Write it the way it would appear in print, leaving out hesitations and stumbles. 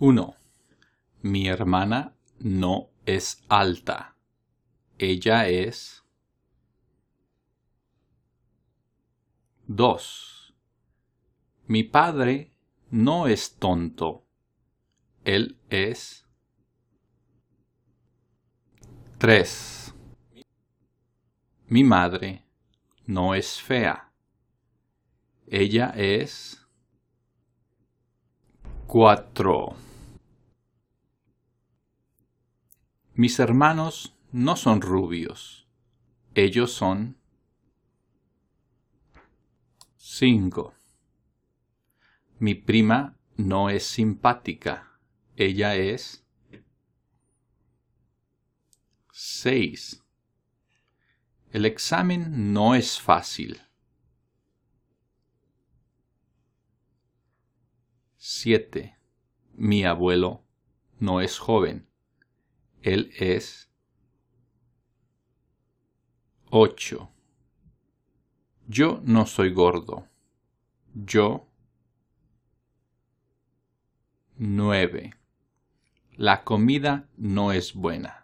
1. Mi hermana no es alta. Ella es. 2. Mi padre no es tonto. Él es. 3. Mi madre no es fea. Ella es. 4. Mis hermanos no son rubios. Ellos son. 5. Mi prima no es simpática. Ella es. 6. El examen no es fácil. 7. Mi abuelo no es joven. Él es. 8. Yo no soy gordo. Yo. 9. La comida no es buena.